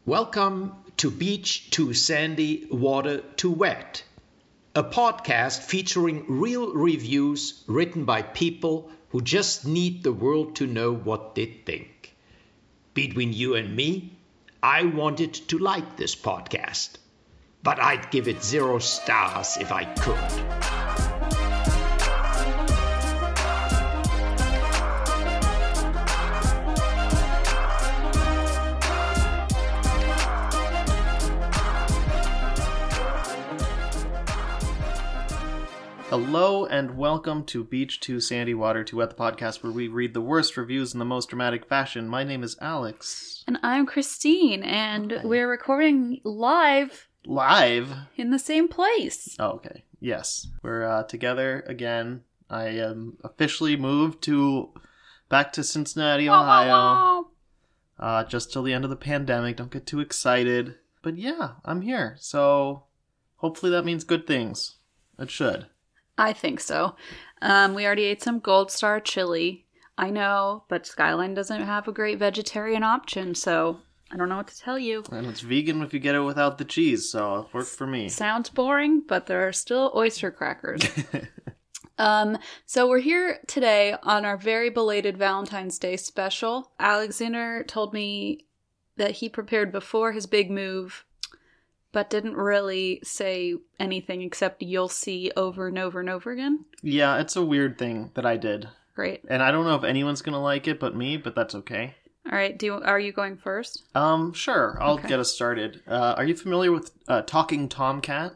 Welcome to Beach Too Sandy, Water Too Wet, a podcast featuring real reviews written by people who just need the world to know what they think. Between you and me, I wanted to like this podcast, but I'd give it 0 stars if I could. Hello and welcome to Beach Too Sandy, Water Too Wet, the podcast where we read the worst reviews in the most dramatic fashion. My name is Alex. And I'm Christine, and we're recording live. Live? In the same place. Oh, okay. Yes. We're together again. I am officially moved back to Cincinnati, Ohio. Just till the end of the pandemic. Don't get too excited. But yeah, I'm here. So hopefully that means good things. It should. I think so. We already ate some Gold Star chili. I know, but Skyline doesn't have a great vegetarian option, so I don't know what to tell you. And it's vegan if you get it without the cheese, so it worked for me. Sounds boring, but there are still oyster crackers. So we're here today on our very belated Valentine's Day special. Alexander told me that he prepared before his big move, but didn't really say anything except you'll see over and over and over again. Yeah, it's a weird thing that I did. Great. And I don't know if anyone's going to like it but me, but that's okay. All right, are you going first? Sure. I'll get us started. Are you familiar with Talking Tomcat?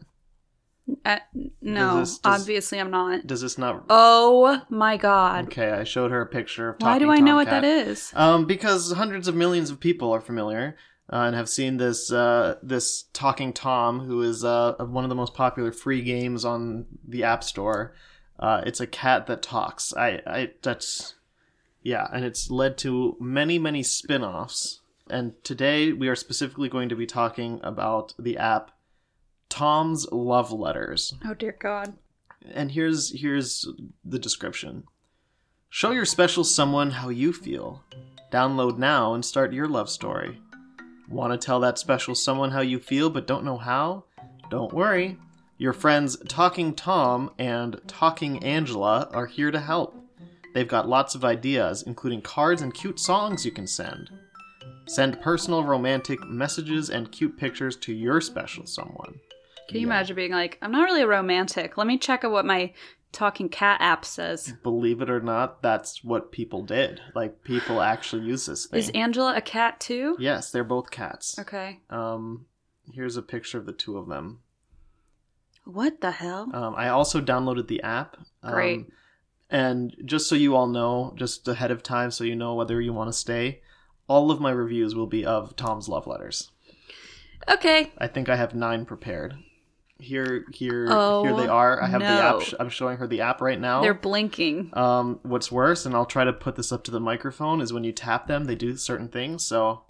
No, obviously I'm not. Does this not... Oh my god. Okay, I showed her a picture of Talking Tomcat. Why do I know what that is? Because hundreds of millions of people are familiar. And have seen this Talking Tom, who is one of the most popular free games on the App Store. It's a cat that talks. And it's led to many, many spin-offs. And today we are specifically going to be talking about the app Tom's Love Letters. Oh dear God. And here's the description. Show your special someone how you feel. Download now and start your love story. Want to tell that special someone how you feel but don't know how? Don't worry. Your friends Talking Tom and Talking Angela are here to help. They've got lots of ideas, including cards and cute songs you can send. Send personal romantic messages and cute pictures to your special someone. Can you imagine being like, I'm not really a romantic. Let me check out what my Talking Cat app says. Believe it or not, that's what people did. Like, people actually use this thing. Is Angela a cat too? Yes, they're both cats. Okay. Here's a picture of the two of them. What the hell? I also downloaded the app. Great. And just so you all know, just ahead of time, so you know whether you want to stay, all of my reviews will be of Tom's Love Letters. Okay. I think I have 9 prepared. Here they are. I have the app. I'm showing her the app right now. They're blinking. What's worse, and I'll try to put this up to the microphone, is when you tap them, they do certain things. So,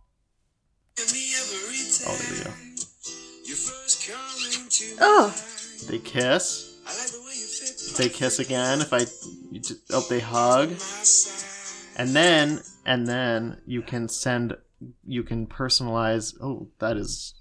there we go. Oh. They kiss. They kiss again. They hug. And then you can personalize. Oh, that is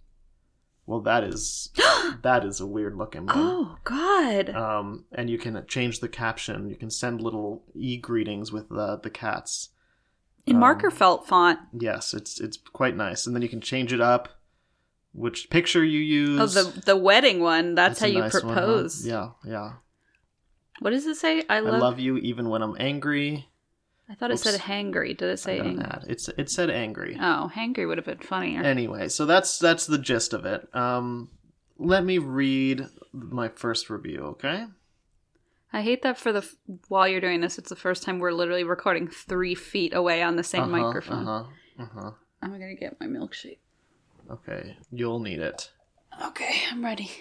a weird looking one. Oh God. And you can change the caption. You can send little e-greetings with the cats. In marker felt font. Yes, it's quite nice. And then you can change it up, which picture you use. Oh, the wedding one. That's how you propose. One, huh? Yeah. What does it say? I love you even when I'm angry. I thought it said hangry. Did it say angry? It said angry. Oh, hangry would have been funnier. Anyway, so that's the gist of it. Let me read my first review, okay? I hate that while you're doing this, it's the first time we're literally recording 3 feet away on the same microphone. I'm gonna get my milkshake. Okay, you'll need it. Okay, I'm ready.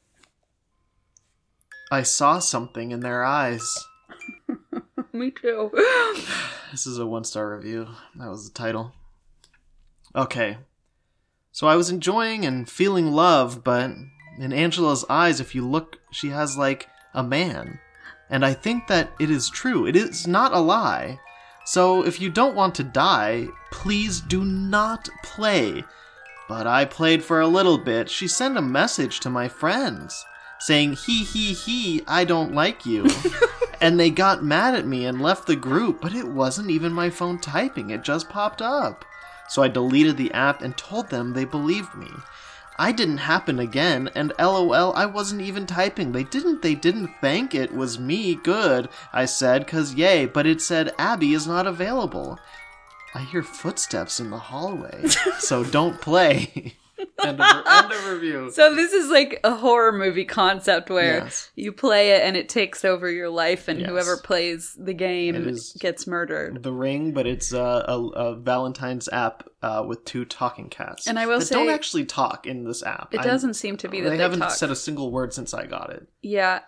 I saw something in their eyes. Me too. This is a 1-star review. That was the title. Okay. So I was enjoying and feeling love, but in Angela's eyes, if you look, she has like a man. And I think that it is true. It is not a lie. So if you don't want to die, please do not play. But I played for a little bit. She sent a message to my friends saying, he, I don't like you. And they got mad at me and left the group, but it wasn't even my phone typing. It just popped up. So I deleted the app and told them they believed me. I didn't happen again, and LOL, I wasn't even typing. They didn't think it was me. Good, I said, 'cause yay, but it said Abby is not available. I hear footsteps in the hallway, so don't play. End of review. So this is like a horror movie concept where Yes. you play it and it takes over your life, and Yes. whoever plays the game gets murdered. The Ring, but it's a Valentine's app with 2 talking cats. And I will that say, don't actually talk in this app. it doesn't seem to be that they haven't talk. said a single word since I got it. Yeah.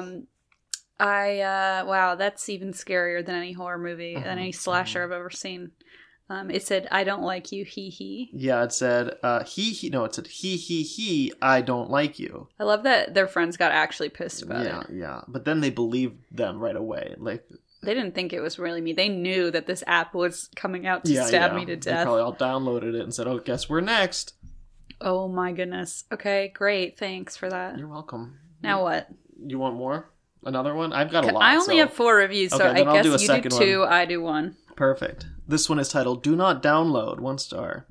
Wow, that's even scarier than any horror movie, than any slasher I've ever seen. It said, I don't like you, he. Yeah, it said, it said, he, I don't like you. I love that their friends got actually pissed about it. Yeah. But then they believed them right away. Like, They didn't think it was really me. They knew that this app was coming out to stab me to They death. probably all downloaded it and said, oh, guess we're next. Oh my goodness. Okay, great. Thanks for that. You're welcome. Now what? You want more? Another one? I've got a lot. I only have 4 reviews, so Okay, I then I'll guess do a you do second 2, one. I do 1. Perfect. This one is titled Do Not Download, 1 star.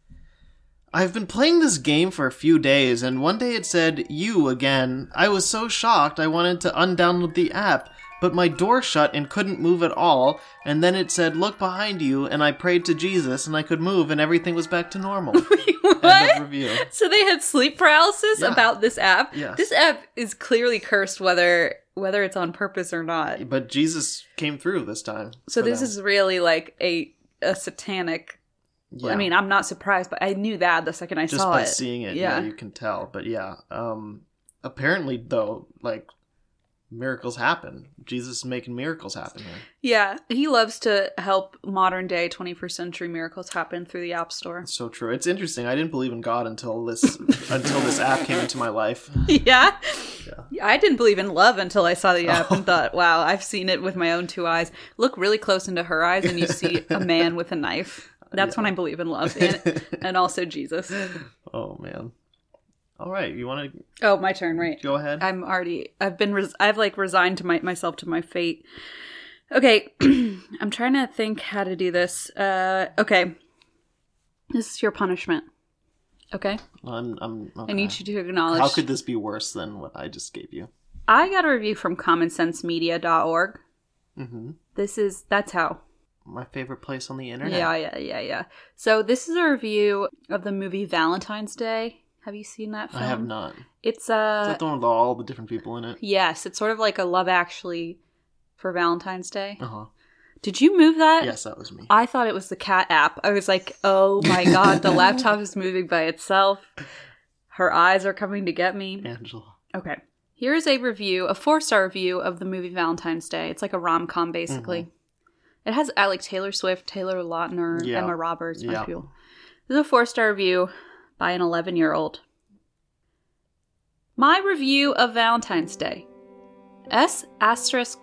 I've been playing this game for a few days, and one day it said, you again. I was so shocked I wanted to undownload the app, but my door shut and couldn't move at all, and then it said, look behind you, and I prayed to Jesus, and I could move, and everything was back to normal. What? End of review. So they had sleep paralysis Yeah. about this app? Yes. This app is clearly cursed whether it's on purpose or not. But Jesus came through this time. So for this them. is really like a satanic... Yeah. I mean, I'm not surprised, but I knew that the second I Just saw by it. seeing it, Yeah. you can tell. But yeah, apparently though, like, miracles happen. Jesus is making miracles happen here. Yeah, he loves to help modern day 21st century miracles happen through the App Store. It's so true. It's interesting. I didn't believe in God until this app came into my life. Yeah? Yeah. I didn't believe in love until I saw the app and thought, wow, I've seen it with my own 2 eyes. Look really close into her eyes and you see a man with a knife. That's when I believe in love. And also Jesus. Oh man. All right, you want to Oh, my turn, right? go ahead? I've like resigned to myself to my fate. Okay, I'm trying to think how to do this. Okay, this is your punishment. Okay, I'm okay. I need you to acknowledge. How could this be worse than what I just gave you? I got a review from commonsensemedia.org. Mm-hmm. That's how. My favorite place on the internet. Yeah. So this is a review of the movie Valentine's Day. Have you seen that film? I have not. It's Is that the one with all the different people in it? Yes, it's sort of like a Love Actually for Valentine's Day. Uh-huh. Did you move that? Yes, that was me. I thought it was the cat app. I was like, oh my god, the laptop is moving by itself. Her eyes are coming to get me. Angela. Okay. Here is a 4-star review of the movie Valentine's Day. It's like a rom-com, basically. Mm-hmm. It has Taylor Swift, Taylor Lautner, Yeah. Emma Roberts, bunch Yeah. of people. This is a 4-star review by an 11-year-old. My review of Valentine's Day. S**X.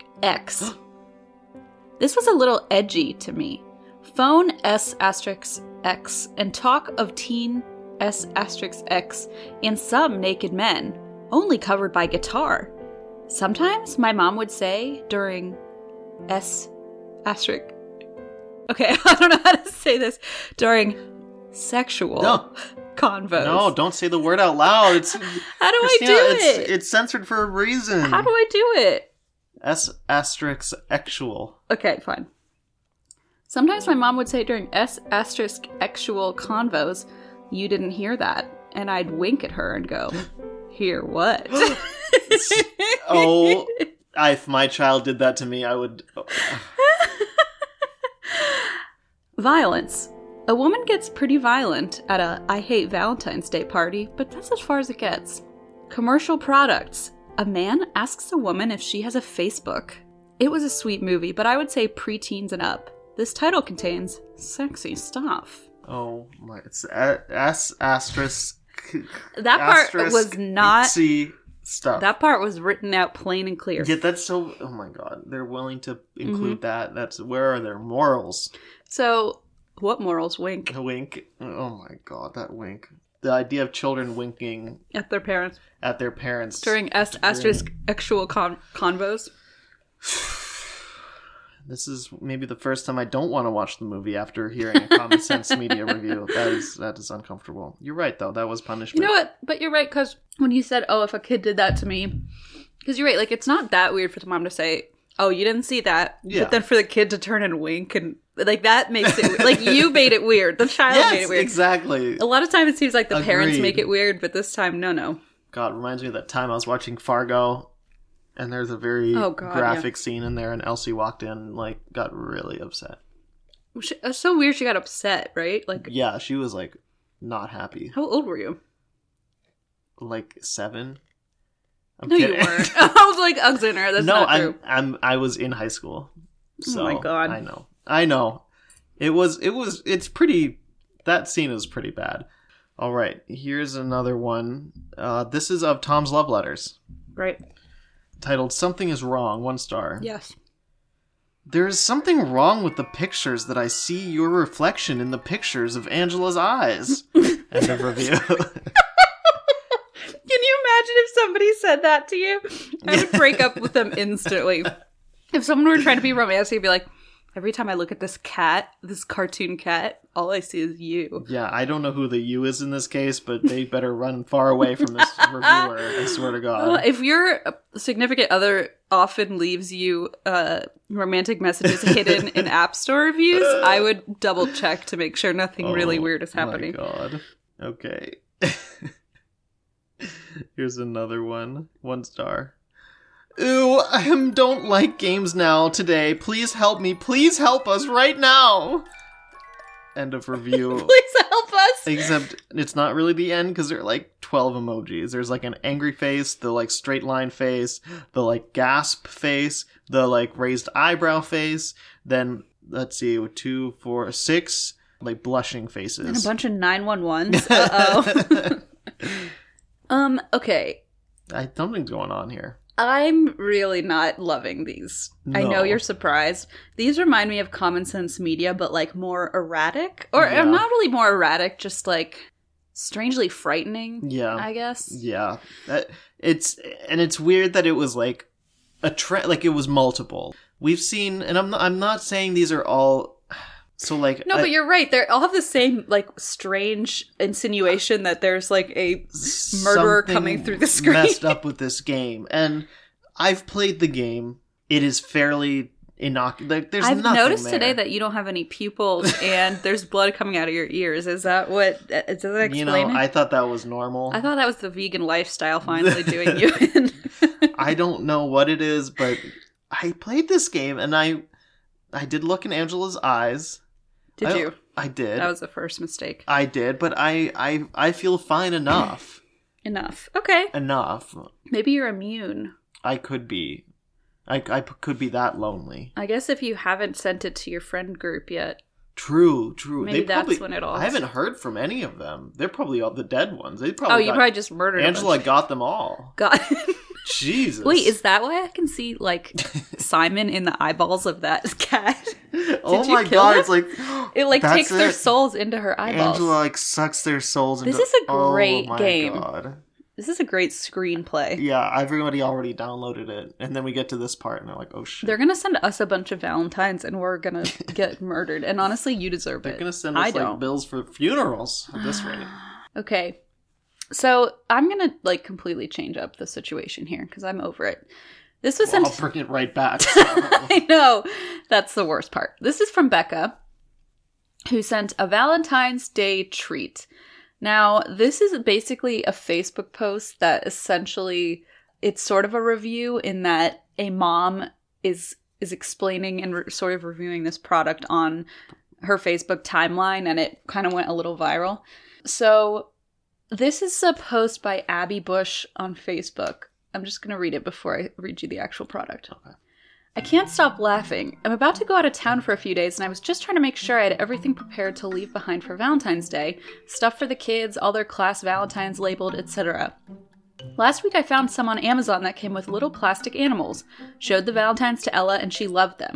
This was a little edgy to me. Phone S**X and talk of teen S**X and some naked men, only covered by guitar. Sometimes my mom would say during Okay, I don't know how to say this. During sexual convos. No, don't say the word out loud. It's How do Christina, I do it? It's censored for a reason. How do I do it? S**actual. Okay, fine. Sometimes my mom would say during S**actual convos, you didn't hear that. And I'd wink at her and go, hear what? Oh, if my child did that to me, I would... Violence. A woman gets pretty violent at a I Hate Valentine's Day party, but that's as far as it gets. Commercial products. A man asks a woman if she has a Facebook. It was a sweet movie, but I would say preteens and up. This title contains sexy stuff. Oh my, it's asterisk. That part was not... See stuff. That part was written out plain and clear. Yeah, that's so... Oh my god, they're willing to include that. Where are their morals? So, What morals? Wink. A wink. Oh my god, that wink. The idea of children winking At their parents. at their parents. During asterisk actual convos. This is maybe the first time I don't want to watch the movie after hearing a Common Sense Media review. That is uncomfortable. You're right, though. That was punishment. You know what? But you're right, because when you said, oh, if a kid did that to me, because you're right, like, it's not that weird for the mom to say, oh, you didn't see that. Yeah. But then for the kid to turn and wink, and, like, that makes it, like, you made it weird. The child made it weird. Exactly. A lot of time it seems like the parents Agreed. make it weird, but this time, no. God, reminds me of that time I was watching Fargo, and there's a very graphic scene in there, and Elsie walked in and, like, got really upset. It's so weird she got upset, right? Like, Yeah, she was, like, not happy. how old were you? Like 7? I'm No, kidding. you weren't. I was like, Alexander, that's No, not true. I was in high school. So Oh my God. I know. It's pretty, that scene is pretty bad. All right, here's another one. This is of Tom's Love Letters, Right. titled Something is Wrong, 1 star. Yes. There is something wrong with the pictures that I see your reflection in the pictures of Angela's eyes. End of review. Can you imagine if somebody said that to you? I would break up with them instantly. If someone were trying to be romantic, I'd be like, every time I look at this cat, this cartoon cat, all I see is you. Yeah, I don't know who the you is in this case, but they better run far away from this reviewer, I swear to God. Well, if your significant other often leaves you romantic messages hidden in App Store reviews, I would double check to make sure nothing really weird is happening. Oh my God. Okay. Here's another one. 1 star. Ooh, I don't like games now today. Please help me. Please help us right now. End of review. Please help us. Except it's not really the end because there are like 12 emojis. There's like an angry face, the like straight line face, the like gasp face, the like raised eyebrow face. Then let's see, 2, 4, 6 like blushing faces. And a bunch of 911s. Uh-oh. Okay. Something's going on here. I'm really not loving these. No. I know you're surprised. These remind me of Common Sense Media, but like more erratic. Or Yeah. not really more erratic, just like strangely frightening, Yeah. I guess. Yeah. It's weird that it was like a trend, like it was multiple. We've seen, and I'm not saying these are all, so like. No, but you're right. They all have the same like strange insinuation that there's like a murderer something coming through the screen. messed up with this game, and I've played the game. It is fairly innocuous. Like, there's I've nothing noticed there. today that you don't have any pupils and there's blood coming out of your ears. Is that what? Does that explain You know, it? I thought that was normal. I thought that was the vegan lifestyle finally doing you in. I don't know what it is, but I played this game, and I did look in Angela's eyes. Did you? I did. That was the first mistake. I did, but I feel fine enough. Enough. Okay. Enough. Maybe you're immune. I could be. I could be that lonely. I guess if you haven't sent it to your friend group yet. True. Maybe that's when it all- I haven't heard from any of them. They're probably all the dead ones. They probably. You probably just murdered Angela them. got them all. God. Jesus. Wait, is that why I can see like Simon in the eyeballs of that cat? Oh you my kill God! them? It's like It like that's takes their it. souls into her eyeballs. Angela like sucks their souls into. This is a great oh my game. God. This is a great screenplay. Yeah, everybody already downloaded it, and then we get to this part, and they're like, "Oh shit!" They're gonna send us a bunch of Valentines, and we're gonna get murdered. And honestly, you deserve They're it. gonna send us I like don't. bills for funerals at this rate. Okay, so I'm gonna like completely change up the situation here because I'm over it. This was Well, sent. I'll bring it right back. I know that's the worst part. This is from Becca, who sent a Valentine's Day treat. Now, this is basically a Facebook post that essentially it's sort of a review in that a mom is explaining and sort of reviewing this product on her Facebook timeline, and it kind of went a little viral. So this is a post by Abby Bush on Facebook. I'm just going to read it before I read you the actual product. Okay. I can't stop laughing. I'm about to go out of town for a few days, and I was just trying to make sure I had everything prepared to leave behind for Valentine's Day. Stuff for the kids, all their class Valentines labeled, etc. Last week I found some on Amazon that came with little plastic animals. Showed the Valentines to Ella, and she loved them.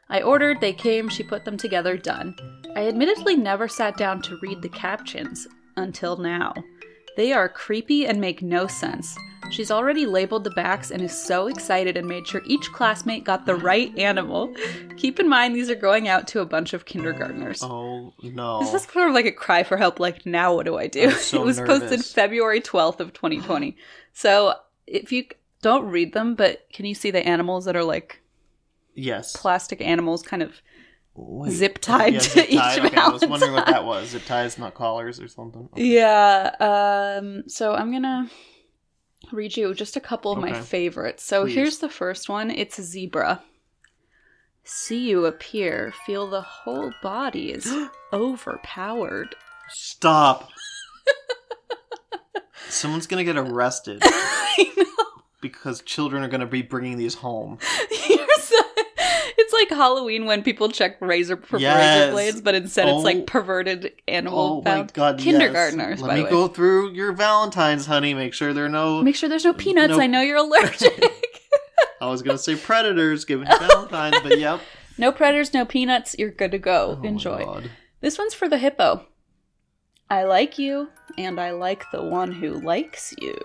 I ordered, they came, she put them together, done. I admittedly never sat down to read the captions until now. They are creepy and make no sense. She's already labeled the backs and is so excited and made sure each classmate got the right animal. Keep in mind, these are going out to a bunch of kindergartners. Oh, no. This is sort of like a cry for help, like, now what do I do? I'm so It was posted nervous. February 12th of 2020. So, if you don't read them, but can you see the animals that are like Yes. plastic animals kind of Wait. zip tied Yeah, to zip each tied. Okay, I was Valentine? wondering what that was. Zip ties, not collars or something. Okay. Yeah, so I'm gonna read you just a couple of my Okay. favorites. So Please. here's the first one. It's a zebra. See you appear, feel the whole body is overpowered. Stop. Someone's gonna get arrested I know. because children are gonna be bringing these home. It's like Halloween when people check razor Yes. blades, but instead it's Oh. like perverted animal Oh my found. god, Kindergartners, yes. by Let the me way. go through your Valentines, honey. Make sure there are no... Make sure there's no peanuts. No. I know you're allergic. I was gonna say predators giving you Valentines, but yep. No predators, no peanuts. You're good to go. Oh my Enjoy. God. This one's for the hippo. I like you, and I like the one who likes you.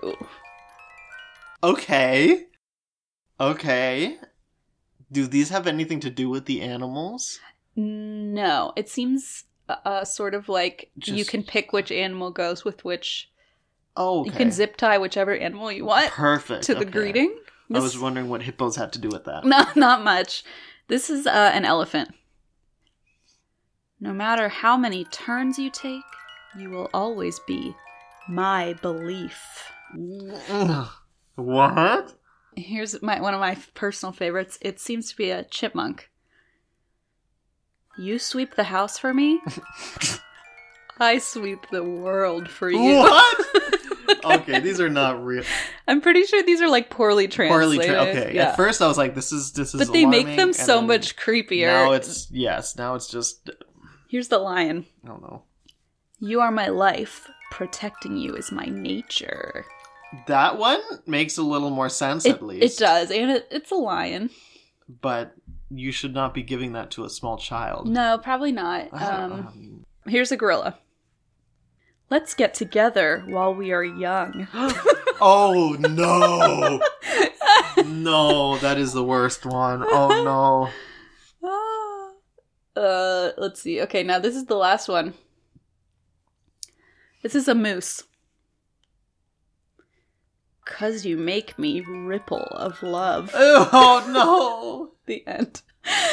Okay. Okay. Do these have anything to do with the animals? No, it seems sort of like you Just- can pick which animal goes with which. Oh, okay. You can zip tie whichever animal you want Perfect. to the okay. greeting. I was wondering what hippos had to do with that. No, not much. This is an elephant. No matter how many turns you take, you will always be my belief. What? Here's one of my personal favorites. It seems to be a chipmunk. You sweep the house for me? I sweep the world for you. What? Okay, these are not real. I'm pretty sure these are like poorly translated. Okay. Yeah. At first, I was like, "This is." But they make alarming, them and so then much creepier. Now it's yes. Now it's just. Here's the lion. I don't know. You are my life. Protecting you is my nature. That one makes a little more sense, It, at least. it does, and it's a lion. But you should not be giving that to a small child. No, probably not. Here's a gorilla. Let's get together while we are young. Oh no! No, that is the worst one. Oh no! Let's see. Okay, now this is the last one. This is a moose. 'Cause you make me ripple of love. Oh no! The end.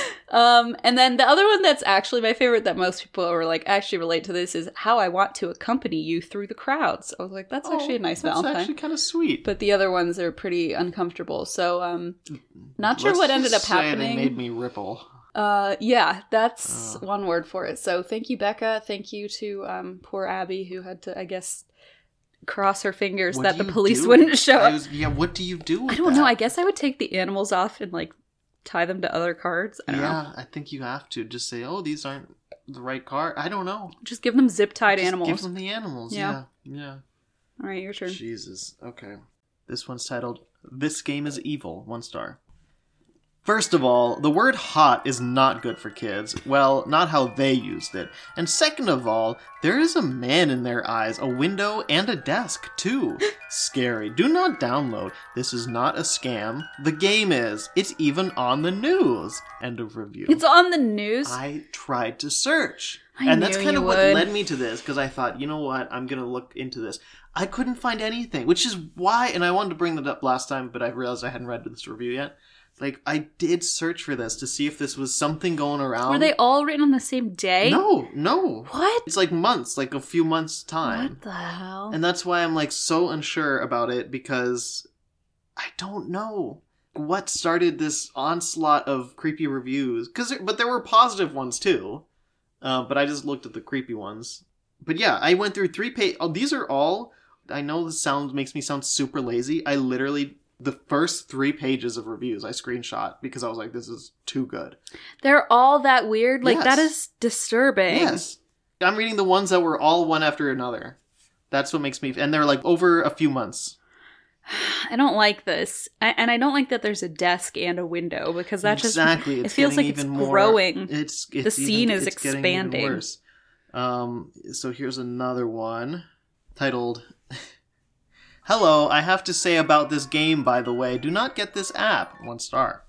And then the other one that's actually my favorite that most people are like actually relate to this is how I want to accompany you through the crowds. I was like, that's actually a nice Valentine. That's actually kind of sweet. But the other ones are pretty uncomfortable. So, not sure Let's what ended up just say happening. They made me ripple. Yeah, that's one word for it. So thank you, Becca. Thank you to poor Abby who had to, I guess, cross her fingers What that do the you police do? wouldn't show up. What do you do with I don't know. that? I guess I would take the animals off and like tie them to other cards. I don't know. I think you have to just say, "Oh, these aren't the right card." I don't know. Just give them zip-tied Just animals. Give them the animals. Yeah. Yeah. All right, your turn. Jesus. Okay. This one's titled "This Game is Evil." 1 star. First of all, the word hot is not good for kids. Well, not how they used it. And second of all, there is a man in their eyes, a window, and a desk, too. Scary. Do not download. This is not a scam. The game is. It's even on the news. End of review. It's on the news. I tried to search. I And that's knew kind of you what would. led me to this, because I thought, you know what, I'm going to look into this. I couldn't find anything, which is why, and I wanted to bring that up last time, but I realized I hadn't read this review yet. Like, I did search for this to see if this was something going around. Were they all written on the same day? No. What? It's like months, like a few months' time. What the hell? And that's why I'm like so unsure about it, because I don't know what started this onslaught of creepy reviews. But there were positive ones too. But I just looked at the creepy ones. But yeah, I went through 3 pages. Oh, these are all. I know this makes me sound super lazy. I literally, the first 3 pages of reviews I screenshot because I was like, this is too good. They're all that weird? Like, Yes. that is disturbing. Yes. I'm reading the ones that were all one after another. That's what makes me. And they're like over a few months. I don't like this. And I don't like that there's a desk and a window, because that just... Exactly. It feels like it's growing. The scene is expanding. Getting even worse. So here's another one titled... Hello, I have to say about this game, by the way. Do not get this app. 1 star.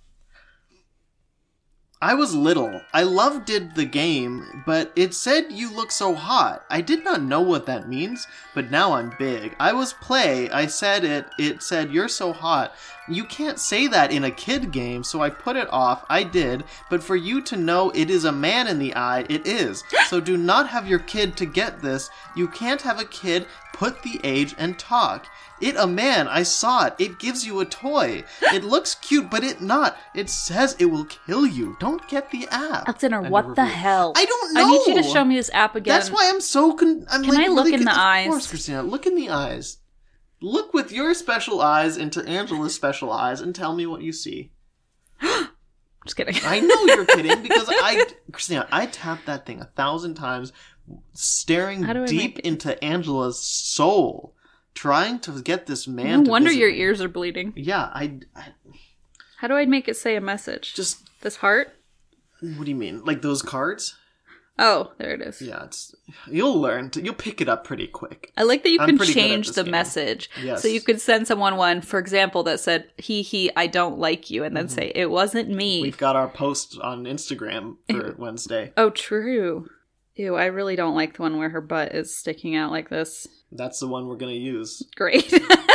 I was little. I loved the game, but it said you look so hot. I did not know what that means, but now I'm big. I was play. I said it said you're so hot. You can't say that in a kid game, so I put it off. I did, but for you to know it is a man in the eye, it is. So do not have your kid to get this. You can't have a kid, put the age, and talk. It a man, I saw it. It gives you a toy. It looks cute, but it not. It says it will kill you. Don't get the app. Alexander, what the hell? I don't know. I need you to show me this app again. That's why I'm so... Can I look in the eyes? Of course, Christina. Look in the eyes. Look with your special eyes into Angela's special eyes and tell me what you see. Just kidding. I know you're kidding because Christina, I tapped that thing 1,000 times, staring deep into Angela's soul, trying to get this man. No wonder your ears are bleeding. Yeah, How do I make it say a message? Just this heart? What do you mean? Like those cards? Oh, there it is. Yeah, you'll learn. You'll pick it up pretty quick. I like that you can change the message. Yes. So you could send someone one, for example, that said, he, I don't like you, and then say, it wasn't me. We've got our post on Instagram for Wednesday. Oh, true. Ew, I really don't like the one where her butt is sticking out like this. That's the one we're going to use. Great.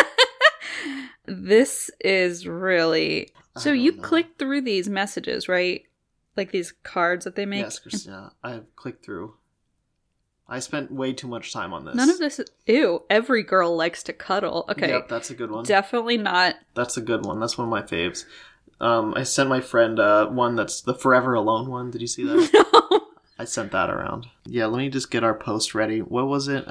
This is really... So you click through these messages, right? Like these cards that they make? Yes, Christina. I've clicked through. I spent way too much time on this. None of this is... Ew, every girl likes to cuddle. Okay. Yep, that's a good one. Definitely not... That's a good one. That's one of my faves. I sent my friend one that's the Forever Alone one. Did you see that? No. I sent that around. Yeah, let me just get our post ready. What was it?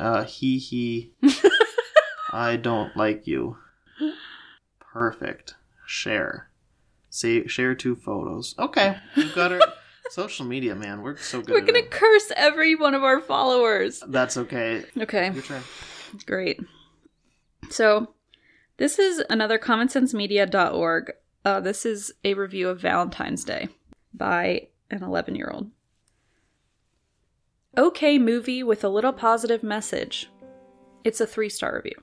I don't like you. Perfect. Share. Share 2 photos. Okay. We've got our social media, man. We're so good. We're going to curse every one of our followers. That's okay. Okay. Your turn. Great. So, this is another commonsensemedia.org. This is a review of Valentine's Day by an 11-year-old. Okay movie with a little positive message. It's a 3-star review.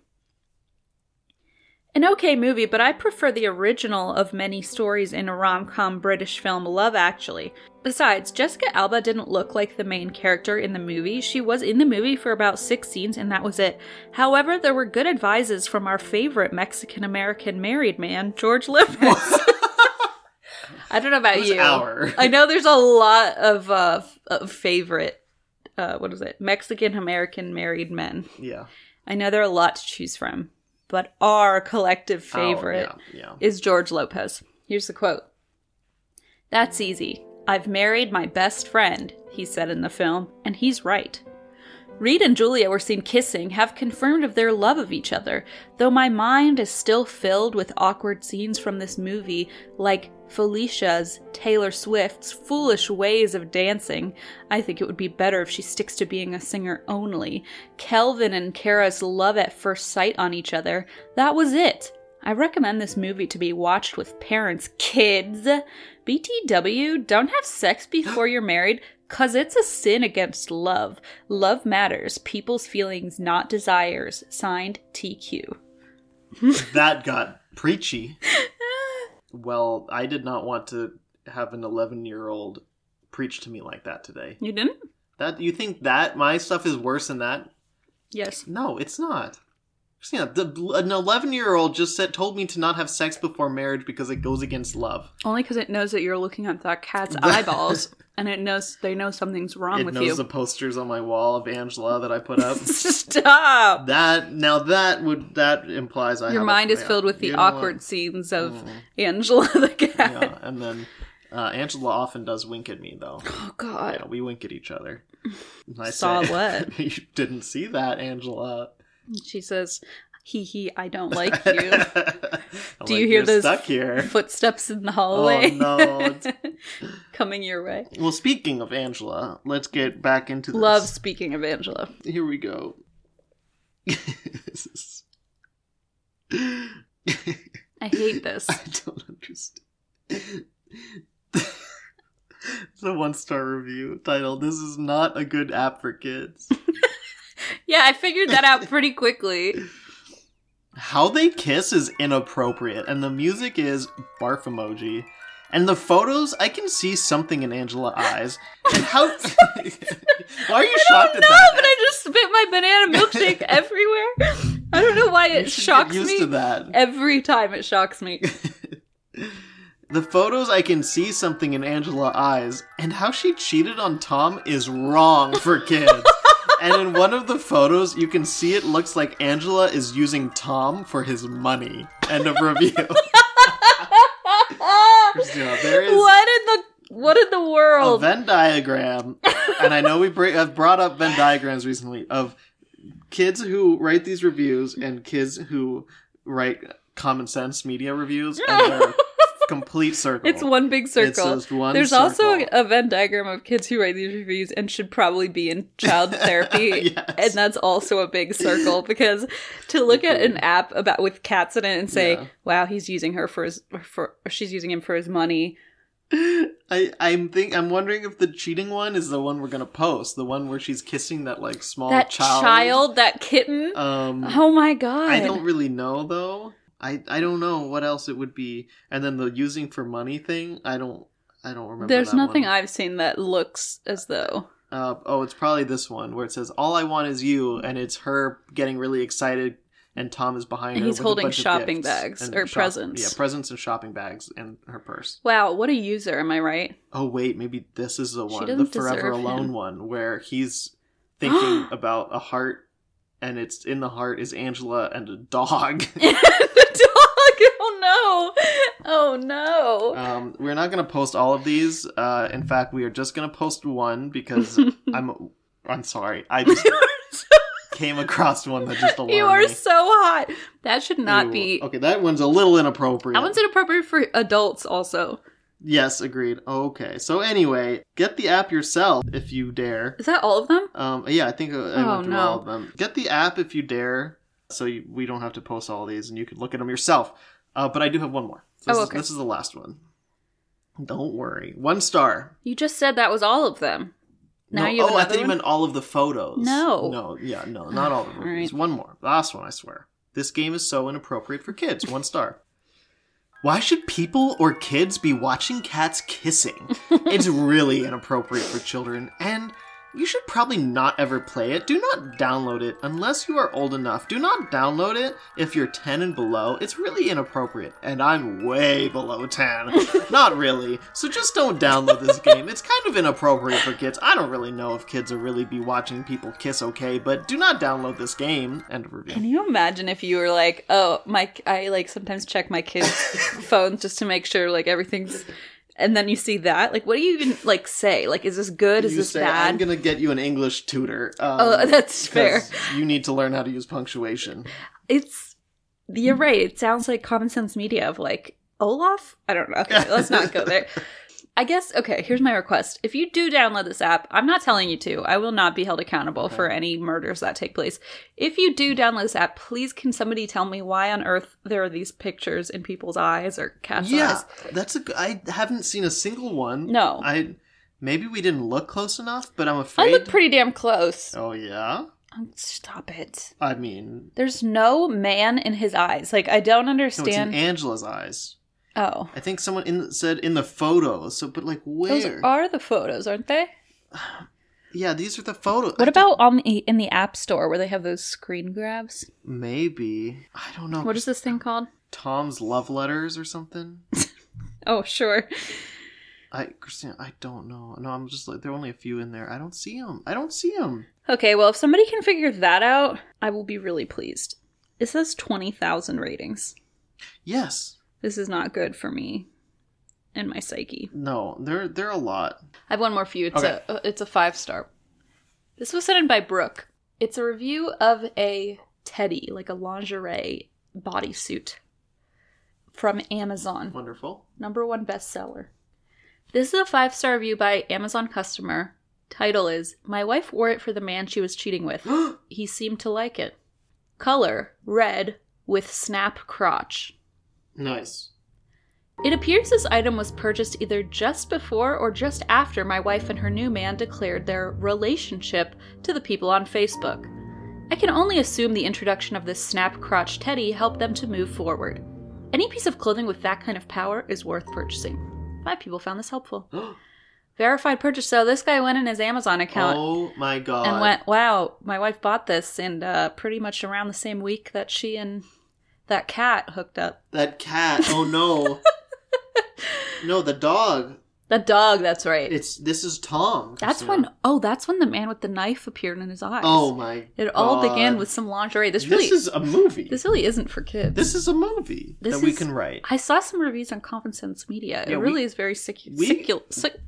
An okay movie, but I prefer the original of many stories in a rom-com British film Love Actually. Besides, Jessica Alba didn't look like the main character in the movie. She was in the movie for about 6 scenes and that was it. However, there were good advices from our favorite Mexican-American married man, George Lopez. I don't know about you. I know there's a lot of favorite, Mexican-American married men. Yeah. I know there are a lot to choose from. But our collective favorite is George Lopez. Here's the quote. "That's easy. I've married my best friend," he said in the film, and he's right. Reed and Julia were seen kissing, have confirmed of their love of each other, though my mind is still filled with awkward scenes from this movie, like Felicia's, Taylor Swift's foolish ways of dancing. I think it would be better if she sticks to being a singer only. Kelvin and Kara's love at first sight on each other. That was it. I recommend this movie to be watched with parents. Kids! BTW, don't have sex before you're married, 'cause it's a sin against love. Love matters. People's feelings, not desires. Signed, TQ. That got preachy. Well, I did not want to have an 11-year-old preach to me like that today. You didn't? You think that my stuff is worse than that? Yes. No, it's not. Christina, an 11-year-old just told me to not have sex before marriage because it goes against love. Only because it knows that you're looking at that cat's eyeballs, and they know something's wrong with you. It knows the posters on my wall of Angela that I put up. Stop. That implies your mind is filled with the awkward scenes of Angela the cat. Yeah, and then Angela often does wink at me though. Oh God. Yeah, we wink at each other. I saw what? You didn't see that, Angela. She says, I don't like you. Do you hear those footsteps in the hallway? Oh, no. Coming your way. Well, speaking of Angela, let's get back into this. Love speaking of Angela. Here we go. hate this. I don't understand. It's a 1-star review titled, "This is not a good app for kids." Yeah, I figured that out pretty quickly. How they kiss is inappropriate, and the music is barf emoji. And the photos, I can see something in Angela's eyes. And how... Why are you shocked at that? No, but I just spit my banana milkshake everywhere. I don't know why it shocks get used me. to that. Every time it shocks me. The photos, I can see something in Angela's eyes, and how she cheated on Tom is wrong for kids. And in one of the photos, you can see it looks like Angela is using Tom for his money. End of review. Christina, there is What in the a world? Venn diagram, and I know have brought up Venn diagrams recently, of kids who write these reviews and kids who write Common Sense Media reviews, and they're complete circle. It's one big circle. It's just one There's circle. also a Venn diagram of kids who write these reviews and should probably be in child therapy. Yes. And that's also a big circle, because to look at an app with cats in it and say, Yeah. wow, he's using her she's using him for his money. I'm wondering if the cheating one is the one we're gonna post, the one where she's kissing that like small That child. child, that kitten. Oh my god. I don't really know though. I don't know what else it would be. And then the using for money thing, I don't remember. There's that nothing one. I've seen that looks as though. It's probably this one where it says "All I want is you," and it's her getting really excited, and Tom is behind her. He's with holding a bunch of shopping gifts bags and or presents. Yeah, presents and shopping bags in her purse. Wow, what a user, am I right? Oh wait, maybe this is the one, the doesn't Forever deserve Alone him. one, where he's thinking about a heart, and it's in the heart is Angela and a dog. The dog! Oh no! Oh no! We're not going to post all of these. In fact, we are just going to post one because I'm sorry. I just came across one that just alarmed You are me. so hot. That should not Ew. be. Okay, that one's a little inappropriate. That one's inappropriate for adults also. Yes, agreed. Okay, so anyway, get the app yourself if you dare. Is that all of them? Yeah, I think I went through no. all of them. Get the app if you dare, so we don't have to post all these, and you can look at them yourself. But I do have one more. Okay. This is the last one. Don't worry. 1 star. You just said that was all of them. Now No, you have I another thought you one? meant all of the photos. No. No, not all of them. All right. There's one more. The last one, I swear. This game is so inappropriate for kids. 1 star. Why should people or kids be watching cats kissing? It's really inappropriate for children, and you should probably not ever play it. Do not download it unless you are old enough. Do not download it if you're 10 and below. It's really inappropriate, and I'm way below 10. Not really. So just don't download this game. It's kind of inappropriate for kids. I don't really know if kids will really be watching people kiss okay, but do not download this game. End of review. Can you imagine if you were like, oh, I like sometimes check my kids' phones just to make sure like everything's. And then you see that, like, what do you even like say? Like, is this good? Is You this say, bad? I'm gonna get you an English tutor. Oh, that's fair. 'cause you need to learn how to use punctuation. You're right. It sounds like Common Sense Media of like Olaf. I don't know. Okay, let's not go there. I guess, okay, here's my request. If you do download this app, I'm not telling you to. I will not be held accountable for any murders that take place. If you do download this app, please can somebody tell me why on earth there are these pictures in people's eyes or cats' eyes? That's I haven't seen a single one. No. Maybe we didn't look close enough, but I'm afraid. I look pretty damn close. Oh yeah. Stop it. I mean, There's no man in his eyes. Like, I don't no, understand. it's in Angela's eyes. Oh. I think someone said in the photos. So, but like where? Those are the photos, aren't they? Yeah, these are the photos. What about in the App Store where they have those screen grabs? Maybe I don't know. What is this thing called? Tom's love letters or something? Oh, sure. Christina, I don't know. No, I'm just like there are only a few in there. I don't see them. Okay, well, if somebody can figure that out, I will be really pleased. It says 20,000 ratings. Yes. This is not good for me and my psyche. No, they're a lot. I have one more for you. It's Okay. it's a 5-star. This was sent in by Brooke. It's a review of a teddy, like a lingerie bodysuit from Amazon. Wonderful. #1 bestseller. This is a 5-star review by Amazon customer. Title is, My wife wore it for the man she was cheating with. He seemed to like it. Color, red with snap crotch. Nice. It appears this item was purchased either just before or just after my wife and her new man declared their relationship to the people on Facebook. I can only assume the introduction of this snap crotch teddy helped them to move forward. Any piece of clothing with that kind of power is worth purchasing. 5 people found this helpful. Verified purchase. So this guy went in his Amazon account. Oh my god. And went, wow, my wife bought this, and pretty much around the same week that she and that cat hooked up. That cat. Oh no. No, the dog. The dog, that's right. This is Tom. That's Christina. that's when the man with the knife appeared in his eyes. Oh my god. It all began with some lingerie. This is a movie. This really isn't for kids. This is a movie that we can write. I saw some reviews on Common Sense Media. It really is very cyclical.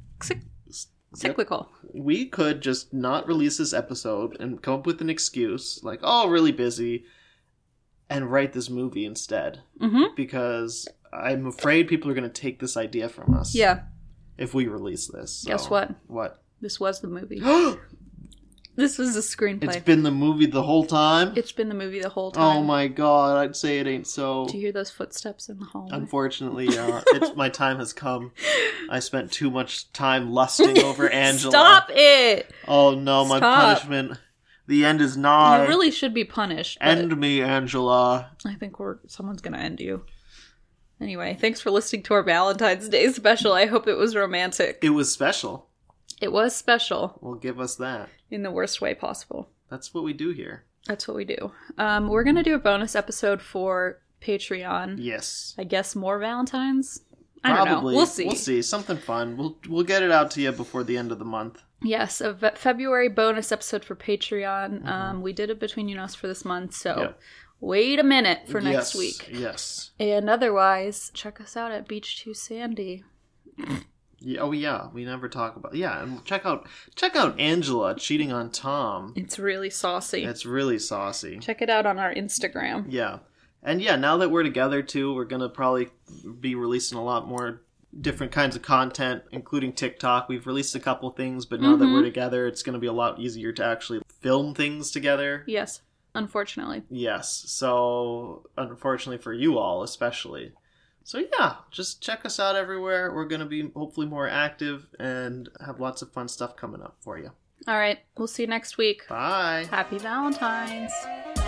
We could just not release this episode and come up with an excuse, like, oh, really busy, and write this movie instead. Mm-hmm. Because I'm afraid people are going to take this idea from us. Yeah. If we release this. So. Guess what? What? This was the movie. This was the screenplay. It's been the movie the whole time? It's been the movie the whole time. Oh my god, I'd say it ain't so. Do you hear those footsteps in the hallway? Unfortunately, my time has come. I spent too much time lusting over Angela. Stop it! Oh no, my punishment. The end is nigh. You really should be punished. End me, Angela. I think someone's gonna end you. Anyway, thanks for listening to our Valentine's Day special. I hope it was romantic. It was special. It was special. Well, give us that. In the worst way possible. That's what we do here. That's what we do. We're going to do a bonus episode for Patreon. Yes. I guess more Valentines? I don't know. We'll see. We'll see. Something fun. We'll get it out to you before the end of the month. Yes, a February bonus episode for Patreon. Mm-hmm. We did it between you and us for this month, so wait a minute for next week. Yes. And otherwise, check us out at Beach 2 Sandy. Yeah, oh yeah, we never talk about and check out Angela cheating on Tom. It's really saucy. It's really saucy. Check it out on our Instagram. Yeah. And yeah, now that we're together too, we're gonna probably be releasing a lot more different kinds of content, including TikTok. We've released a couple things, but now that we're together, it's gonna be a lot easier to actually film things together. Yes. Unfortunately. Yes. So unfortunately for you all, especially. So yeah, just check us out everywhere. We're going to be hopefully more active and have lots of fun stuff coming up for you. All right. We'll see you next week. Bye. Happy Valentine's.